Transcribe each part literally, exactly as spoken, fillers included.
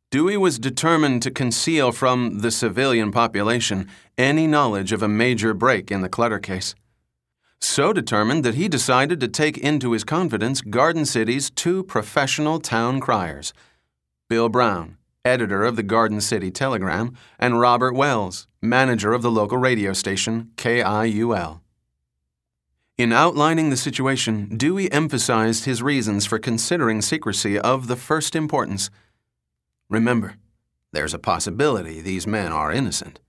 Dewey was determined to conceal from the civilian population any knowledge of a major break in the Clutter case. So determined that he decided to take into his confidence Garden City's two professional town criers, Bill Brown, editor of the Garden City Telegram, and Robert Wells, manager of the local radio station K I U L. In outlining the situation, Dewey emphasized his reasons for considering secrecy of the first importance. Remember, there's a possibility these men are innocent.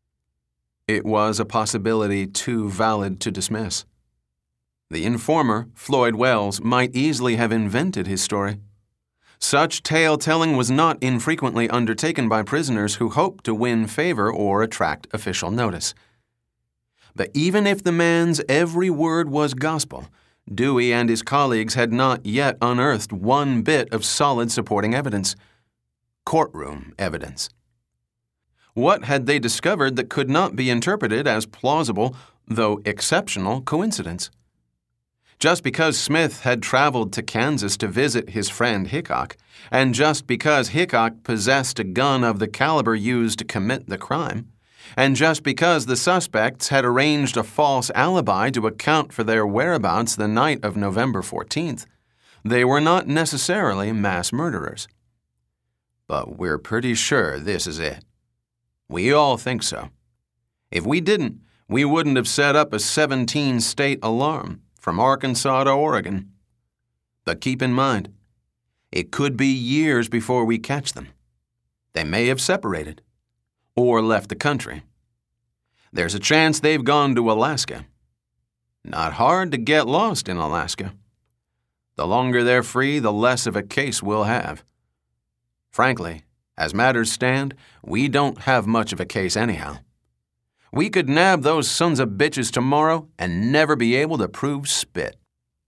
It was a possibility too valid to dismiss. The informer, Floyd Wells, might easily have invented his story. Such tale-telling was not infrequently undertaken by prisoners who hoped to win favor or attract official notice. But even if the man's every word was gospel, Dewey and his colleagues had not yet unearthed one bit of solid supporting evidence. Courtroom evidence. What had they discovered that could not be interpreted as plausible, though exceptional, coincidence? Just because Smith had traveled to Kansas to visit his friend Hickok, and just because Hickok possessed a gun of the caliber used to commit the crime, and just because the suspects had arranged a false alibi to account for their whereabouts the night of November fourteenth, they were not necessarily mass murderers. But we're pretty sure this is it. We all think so. If we didn't, we wouldn't have set up a seventeen-state alarm from Arkansas to Oregon. But keep in mind, it could be years before we catch them. They may have separated or left the country. There's a chance they've gone to Alaska. Not hard to get lost in Alaska. The longer they're free, the less of a case we'll have. Frankly, as matters stand, we don't have much of a case anyhow. We could nab those sons of bitches tomorrow and never be able to prove spit.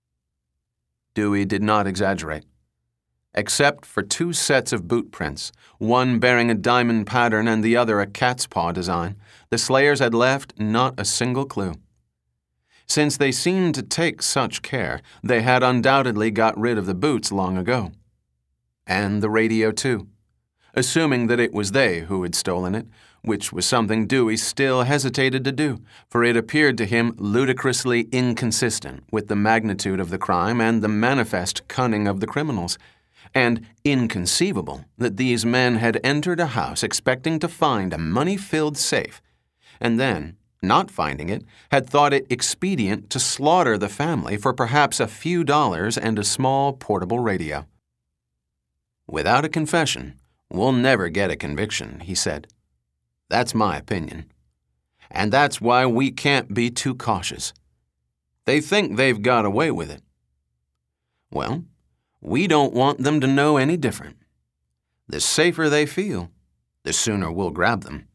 Dewey did not exaggerate. Except for two sets of boot prints, one bearing a diamond pattern and the other a cat's paw design, the slayers had left not a single clue. Since they seemed to take such care, they had undoubtedly got rid of the boots long ago. And the radio, too, assuming that it was they who had stolen it, which was something Dewey still hesitated to do, for it appeared to him ludicrously inconsistent with the magnitude of the crime and the manifest cunning of the criminals, and inconceivable that these men had entered a house expecting to find a money-filled safe, and then, not finding it, had thought it expedient to slaughter the family for perhaps a few dollars and a small portable radio. Without a confession, we'll never get a conviction, he said. That's my opinion. And that's why we can't be too cautious. They think they've got away with it. Well, we don't want them to know any different. The safer they feel, the sooner we'll grab them.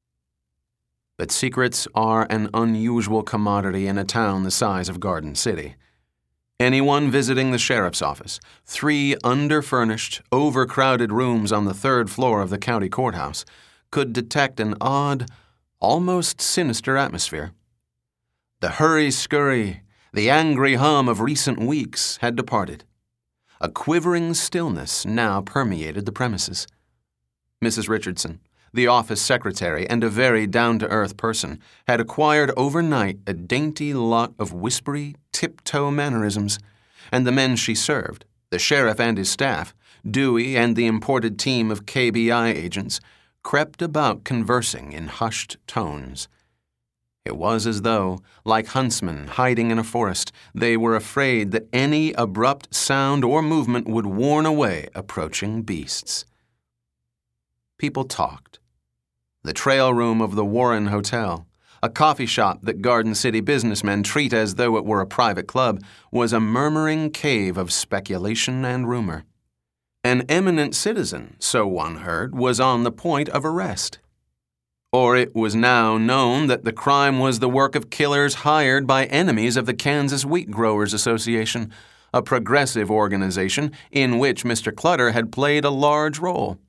But secrets are an unusual commodity in a town the size of Garden City. Anyone visiting the sheriff's office, three under-furnished, overcrowded rooms on the third floor of the county courthouse, could detect an odd, almost sinister atmosphere. The hurry-scurry, the angry hum of recent weeks had departed. A quivering stillness now permeated the premises. Missus Richardson, the office secretary and a very down-to-earth person, had acquired overnight a dainty lot of whispery, tiptoe mannerisms, and the men she served, the sheriff and his staff, Dewey and the imported team of K B I agents, crept about conversing in hushed tones. It was as though, like huntsmen hiding in a forest, they were afraid that any abrupt sound or movement would warn away approaching beasts. People talked. The trail room of the Warren Hotel, a coffee shop that Garden City businessmen treat as though it were a private club, was a murmuring cave of speculation and rumor. An eminent citizen, so one heard, was on the point of arrest. Or it was now known that the crime was the work of killers hired by enemies of the Kansas Wheat Growers Association, a progressive organization in which Mister Clutter had played a large role.